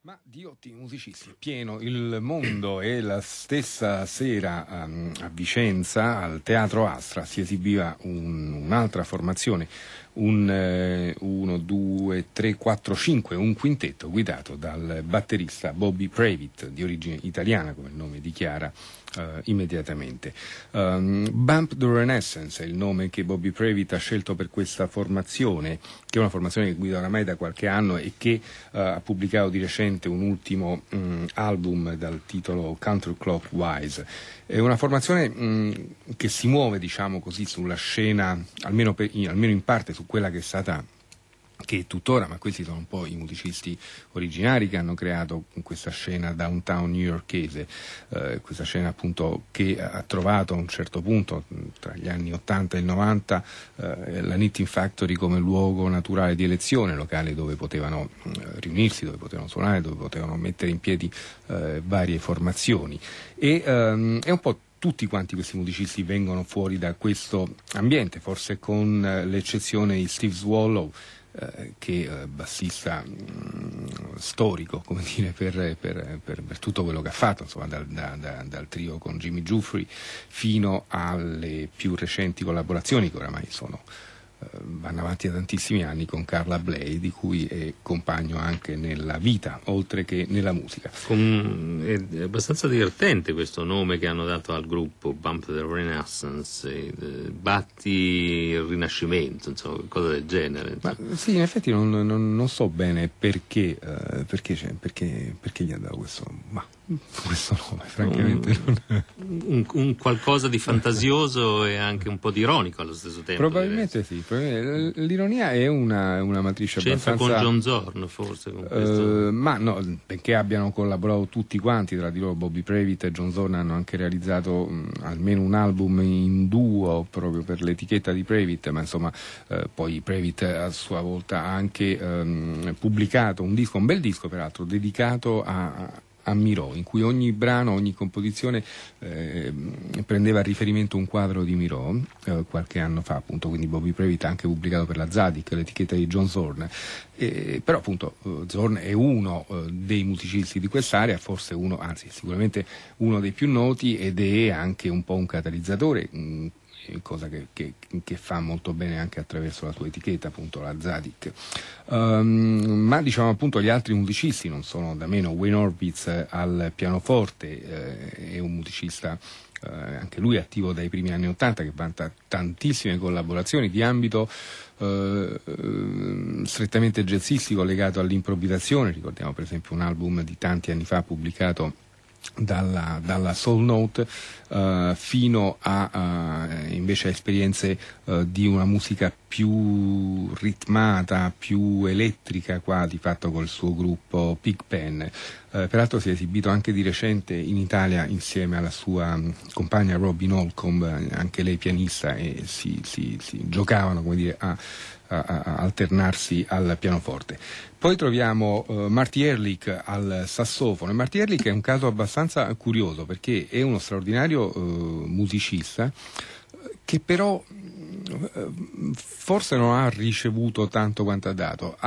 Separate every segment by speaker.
Speaker 1: Ma di ottimi musicisti è pieno il mondo, e la stessa sera a Vicenza, al Teatro Astra, si esibiva un'altra formazione, un 1, 2, 3, 4, 5, un quintetto guidato dal batterista Bobby Previtt, di origine italiana, come il nome dichiara immediatamente. Bump the Renaissance è il nome che Bobby Previtt ha scelto per questa formazione, che è una formazione che guida oramai da qualche anno e che ha pubblicato di recente un ultimo album dal titolo Counterclockwise. È una formazione che si muove, diciamo così, sulla scena, almeno in parte su quella che è stata, che è tuttora, ma questi sono un po' i musicisti originari che hanno creato questa scena downtown newyorkese, questa scena appunto che ha trovato a un certo punto, tra gli anni 80 e il 90, la Knitting Factory come luogo naturale di elezione, locale dove potevano riunirsi, dove potevano suonare, dove potevano mettere in piedi varie formazioni. E è un po' tutti quanti questi musicisti vengono fuori da questo ambiente, forse con l'eccezione di Steve Swallow, che bassista storico, come dire, per tutto quello che ha fatto, insomma, dal trio con Jimmy Giuffre fino alle più recenti collaborazioni che oramai vanno avanti da tantissimi anni, con Carla Bley, di cui è compagno anche nella vita oltre che nella musica.
Speaker 2: È abbastanza divertente questo nome che hanno dato al gruppo, Bump the Renaissance, batti il rinascimento, insomma, cosa del genere.
Speaker 1: Ma sì, in effetti non so bene perché gli ha dato questo nome, francamente.
Speaker 2: Un qualcosa di fantasioso e anche un po' di ironico allo stesso tempo.
Speaker 1: Probabilmente sì. L'ironia è una matrice
Speaker 2: c'entra
Speaker 1: abbastanza...
Speaker 2: con John Zorn, forse, con questo...
Speaker 1: ma no, perché abbiano collaborato tutti quanti tra di loro. Bobby Previtt e John Zorn hanno anche realizzato almeno un album in duo proprio per l'etichetta di Previtt, ma insomma poi Previtt a sua volta ha anche pubblicato un bel disco peraltro, dedicato a Miró, in cui ogni brano, ogni composizione prendeva a riferimento un quadro di Miró, qualche anno fa appunto. Quindi Bobby Previtt ha anche pubblicato per la Zadig, l'etichetta di John Zorn, però appunto Zorn è uno dei musicisti di quest'area, forse uno, anzi sicuramente uno dei più noti, ed è anche un po' un catalizzatore, cosa che fa molto bene anche attraverso la sua etichetta, appunto la Zadig. Ma diciamo appunto gli altri musicisti non sono da meno. Wayne Orbitz al pianoforte, è un musicista anche lui attivo dai primi anni 80, che vanta tantissime collaborazioni di ambito strettamente jazzistico legato all'improvvisazione. Ricordiamo per esempio un album di tanti anni fa pubblicato dalla Soul Note, fino a invece a esperienze di una musica più ritmata, più elettrica, qua di fatto col suo gruppo Pigpen. Peraltro si è esibito anche di recente in Italia insieme alla sua compagna Robin Holcomb, anche lei pianista, e si giocavano, come dire, a alternarsi al pianoforte. Poi troviamo Marty Ehrlich al sassofono, e Marty Ehrlich è un caso abbastanza curioso perché è uno straordinario musicista che però forse non ha ricevuto tanto quanto ha dato.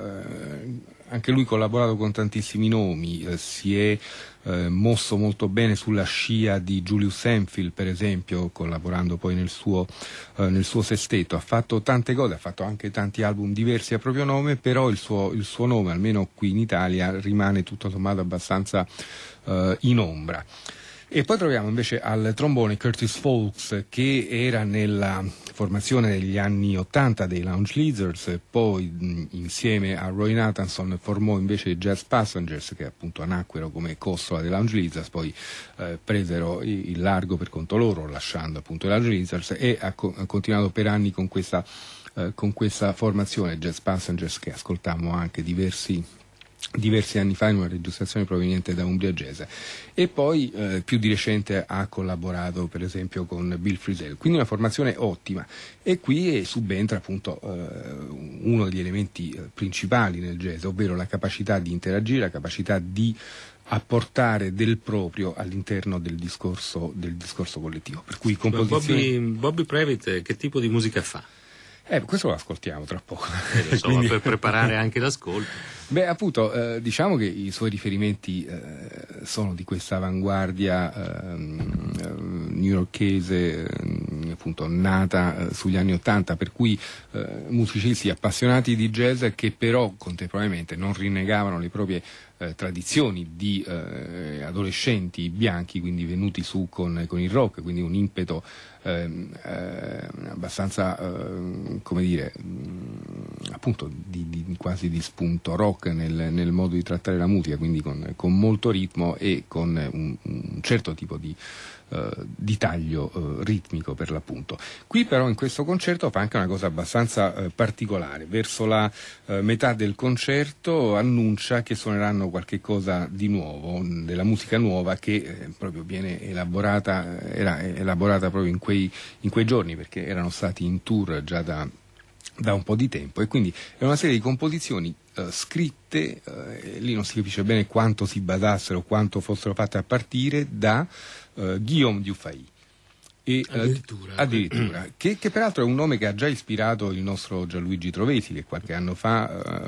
Speaker 1: Anche lui collaborato con tantissimi nomi, si è mosso molto bene sulla scia di Julius Enfield, per esempio, collaborando poi nel suo sestetto. Ha fatto tante cose, ha fatto anche tanti album diversi a proprio nome, però il suo nome, almeno qui in Italia, rimane tutto sommato abbastanza in ombra. E poi troviamo invece al trombone Curtis Fawkes, che era nella formazione degli anni 80 dei Lounge Lizards, poi insieme a Roy Nathanson formò invece i Jazz Passengers, che appunto nacquero come costola dei Lounge Lizards, poi presero il largo per conto loro, lasciando appunto i Lounge Lizards, e ha continuato per anni con questa formazione Jazz Passengers, che ascoltammo anche diversi anni fa in una registrazione proveniente da Umbria Jazz. E poi più di recente ha collaborato per esempio con Bill Frisell, quindi una formazione ottima. E qui subentra appunto uno degli elementi principali nel jazz, ovvero la capacità di interagire, la capacità di apportare del proprio all'interno del discorso collettivo. Per cui composizioni...
Speaker 2: Bobby Previtt che tipo di musica fa?
Speaker 1: Questo lo ascoltiamo tra poco.
Speaker 2: Insomma, per preparare anche l'ascolto.
Speaker 1: Beh, appunto, diciamo che i suoi riferimenti sono di questa avanguardia newyorkese, appunto nata sugli anni '80, per cui musicisti appassionati di jazz che però contemporaneamente non rinnegavano le proprie tradizioni di adolescenti bianchi, quindi venuti su con il rock, quindi un impeto abbastanza come dire appunto quasi di spunto rock nel modo di trattare la musica, quindi con molto ritmo e con un certo tipo di taglio ritmico per l'appunto. Qui però in questo concerto fa anche una cosa abbastanza particolare. Verso la metà del concerto annuncia che suoneranno qualche cosa di nuovo, della musica nuova che proprio viene era elaborata proprio in quei giorni, perché erano stati in tour già da un po' di tempo, e quindi è una serie di composizioni scritte, lì non si capisce bene quanto si basassero, quanto fossero fatte a partire da Guillaume Dufay. E, addirittura che peraltro è un nome che ha già ispirato il nostro Gianluigi Trovesi, che qualche anno fa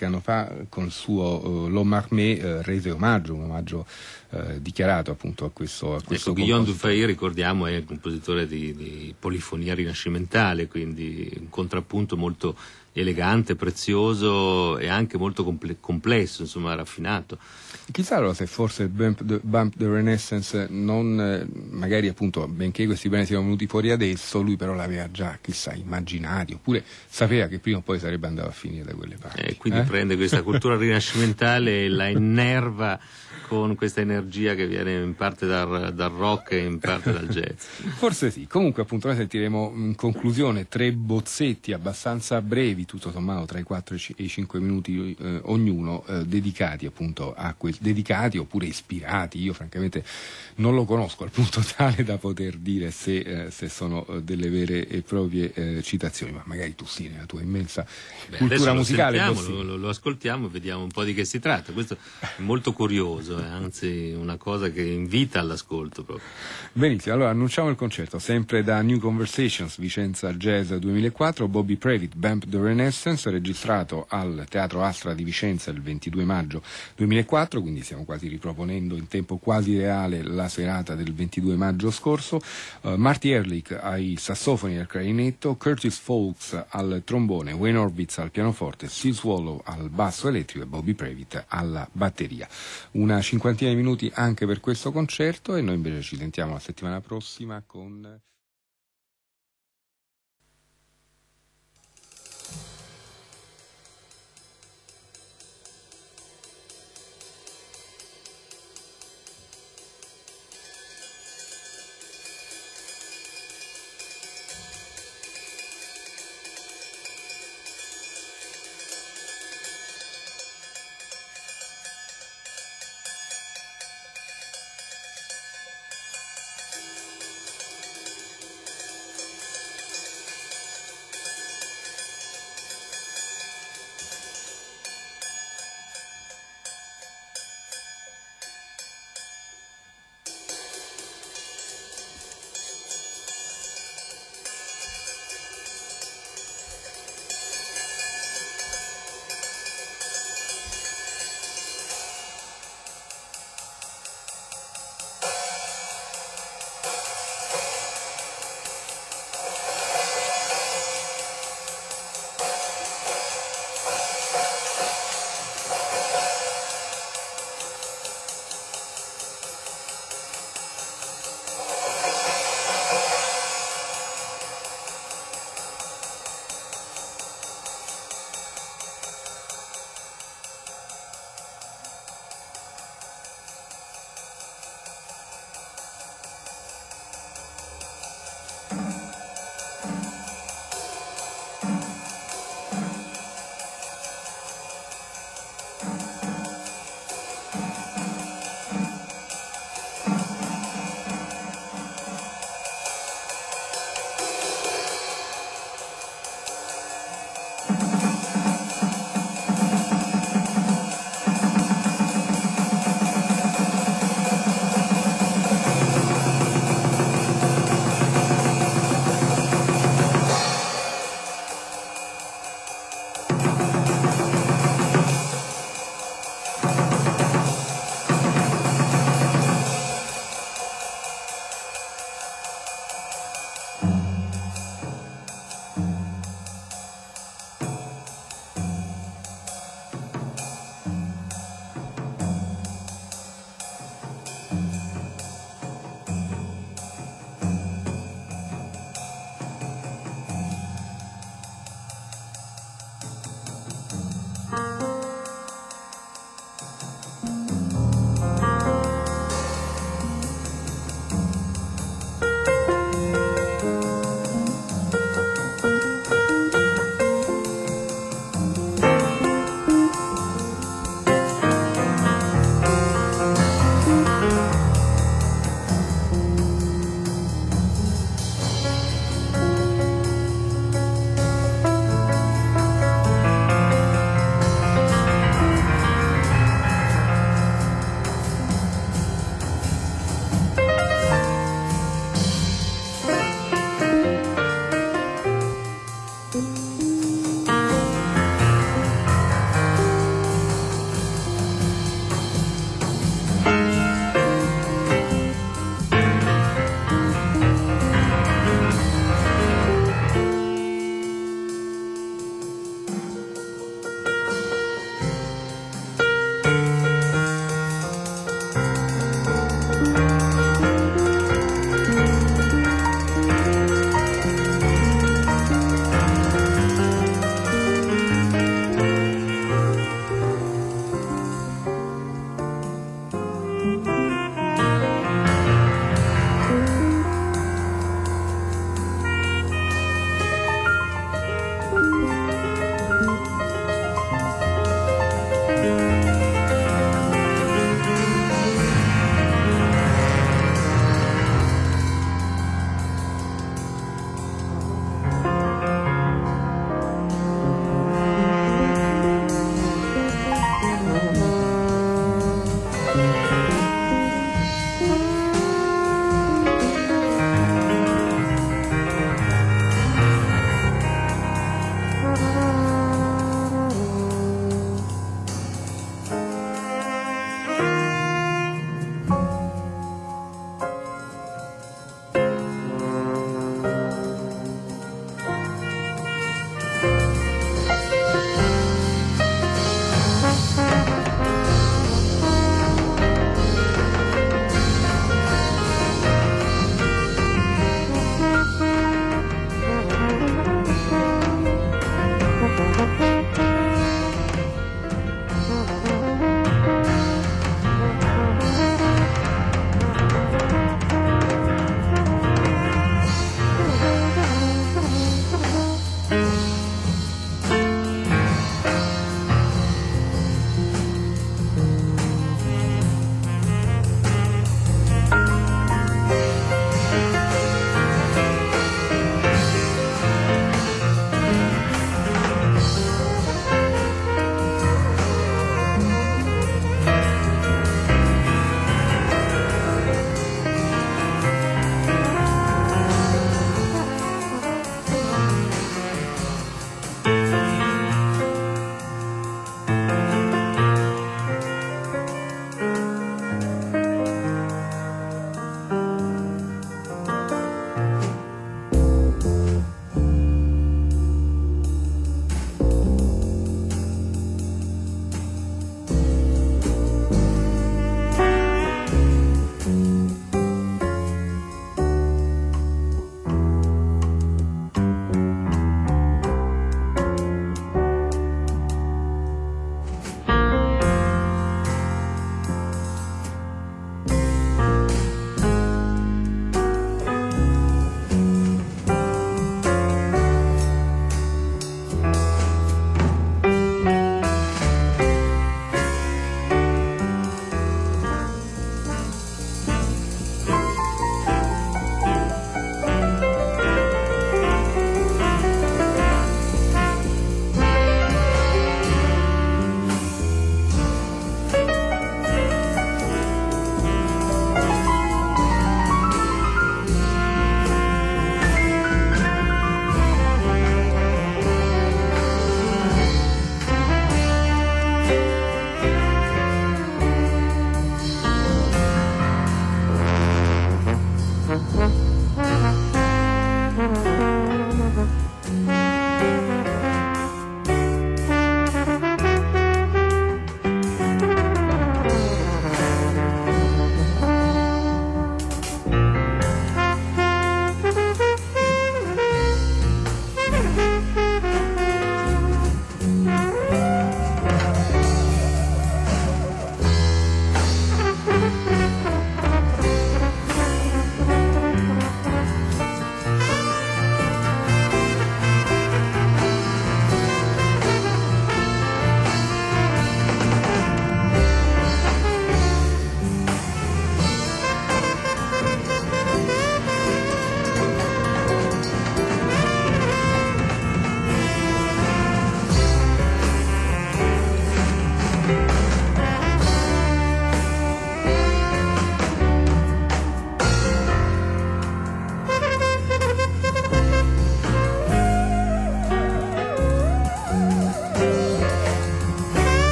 Speaker 1: con il suo L'Homme Armé rese un omaggio dichiarato appunto a questo
Speaker 2: Guillaume Dufay, ricordiamo, è un compositore di polifonia rinascimentale, quindi un contrappunto molto elegante, prezioso e anche molto complesso, insomma raffinato.
Speaker 1: Chissà allora se forse Bump the Renaissance non magari appunto, benché questi brani siano venuti fuori adesso, lui però l'aveva già, chissà, immaginato, oppure sapeva che prima o poi sarebbe andato a finire da quelle parti.
Speaker 2: Quindi prende questa cultura rinascimentale e la innerva con questa energia che viene in parte dal rock e in parte dal jazz.
Speaker 1: Forse sì. Comunque appunto noi sentiremo in conclusione 3 bozzetti abbastanza brevi, tutto sommato tra i 4 e i 5 minuti ognuno, dedicati appunto dedicati oppure ispirati. Io francamente non lo conosco al punto tale da poter dire se sono delle vere e proprie citazioni, ma magari tu sì, nella tua immensa cultura musicale.
Speaker 2: Lo ascoltiamo e vediamo un po' di che si tratta. Questo è molto curioso. Anzi una cosa che invita all'ascolto proprio.
Speaker 1: Benissimo, allora annunciamo il concerto sempre da New Conversations Vicenza Jazz 2004, Bobby Previtt, Bump the Renaissance, registrato al Teatro Astra di Vicenza il 22 maggio 2004, quindi stiamo quasi riproponendo in tempo quasi reale la serata del 22 maggio scorso. Marty Ehrlich ai sassofoni e al clarinetto, Curtis Fawkes al trombone, Wayne Orbitz al pianoforte, Steve Swallow al basso elettrico e Bobby Previtt alla batteria. Una cinquantina di minuti anche per questo concerto, e noi invece ci sentiamo la settimana prossima con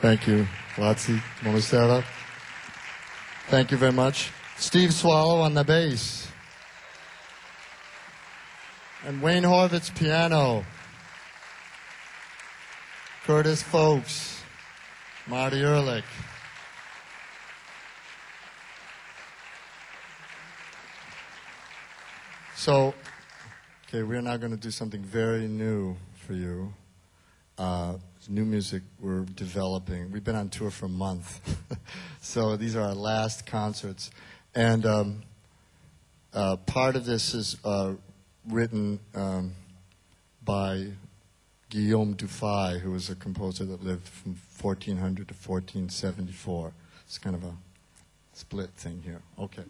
Speaker 3: Thank you. Grazie. Buonasera. Thank you very much. Steve Swallow on the bass. And Wayne Horvitz piano. Curtis Folks. Marty Ehrlich. So, okay, we're now going to do something very new for you. New music we're developing. We've been on tour for a month. So these are our last concerts. And part of this is written by Guillaume Dufay, who was a composer that lived from 1400 to 1474. It's kind of a split thing here. Okay.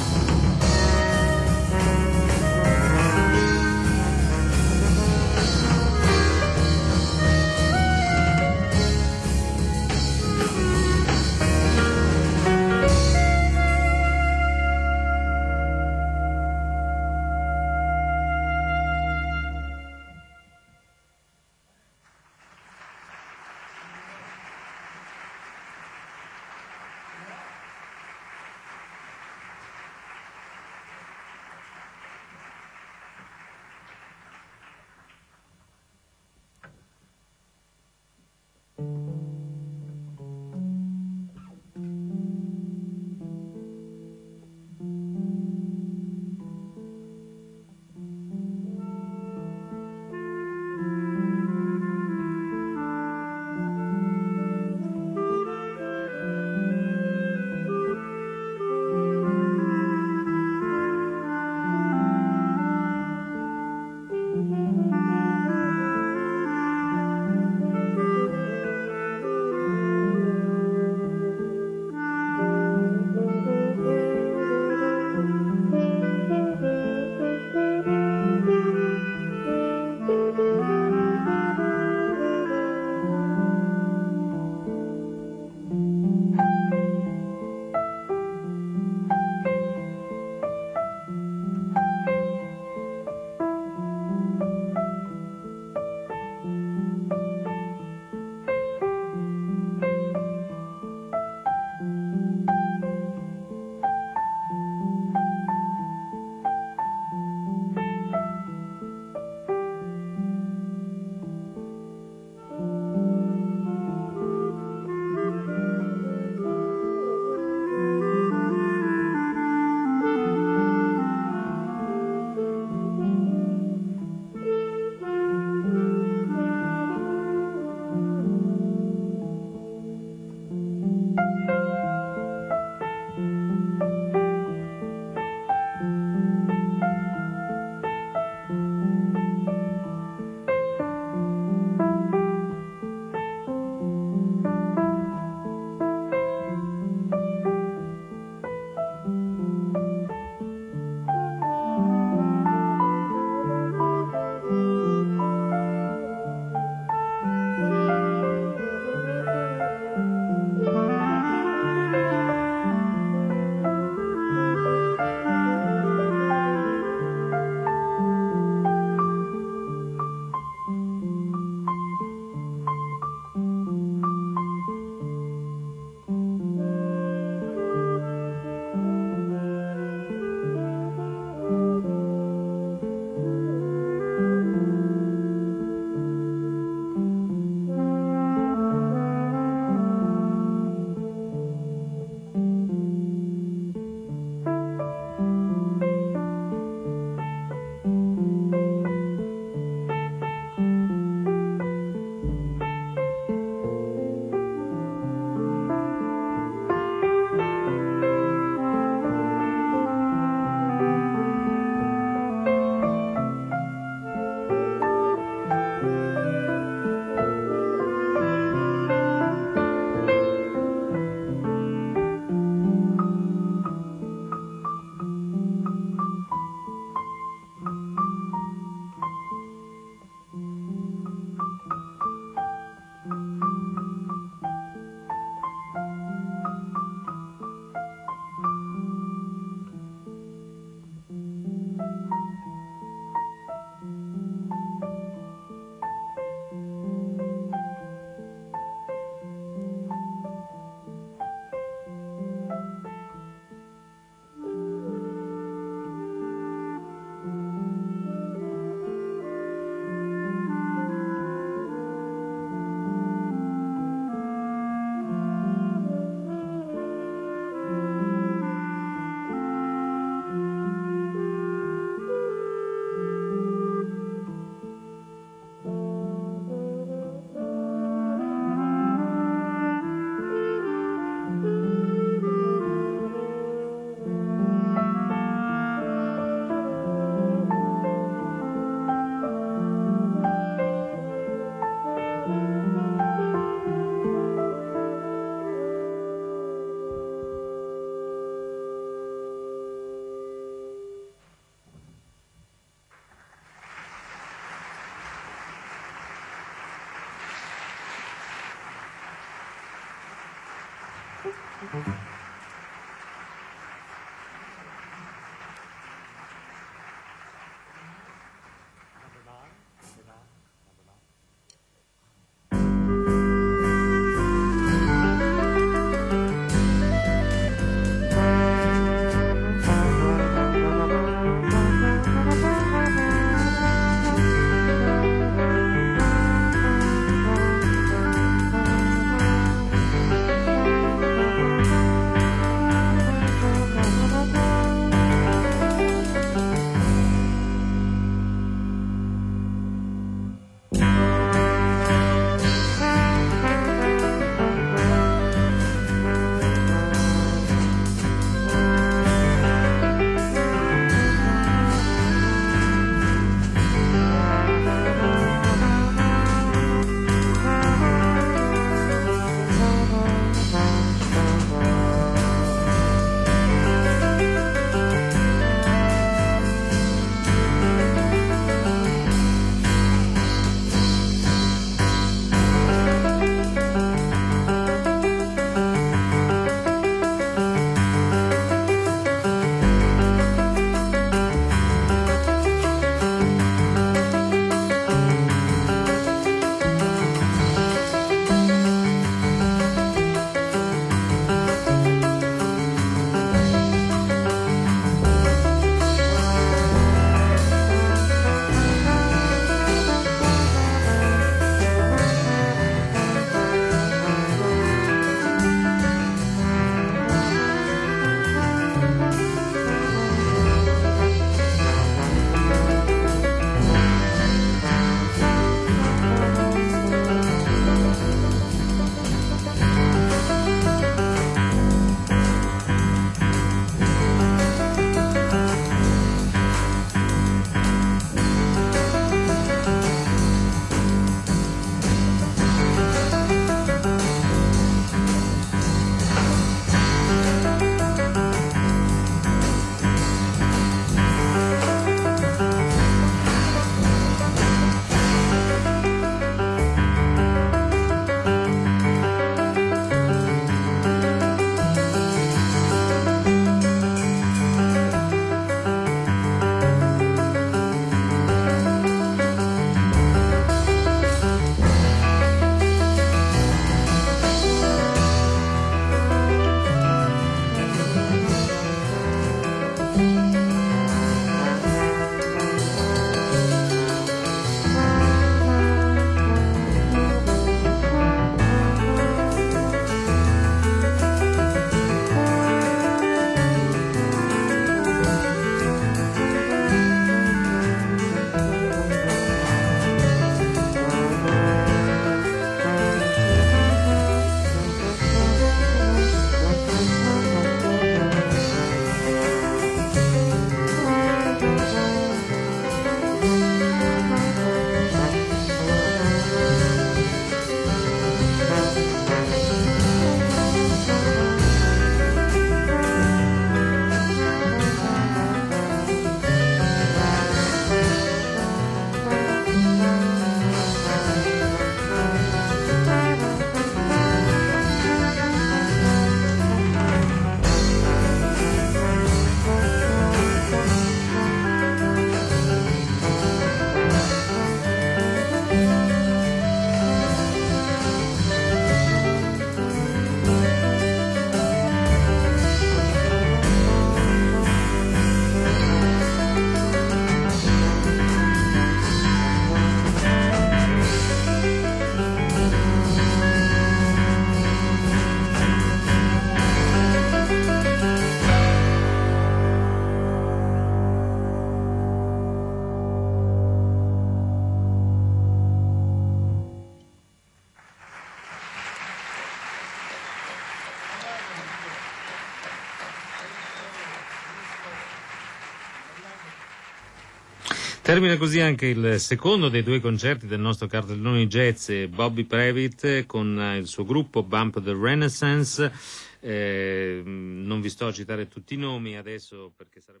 Speaker 2: Termina così anche il secondo dei due concerti del nostro cartellone jazz, Bobby Previtt con il suo gruppo Bump the Renaissance. Non vi sto a citare tutti i nomi adesso perché sarebbe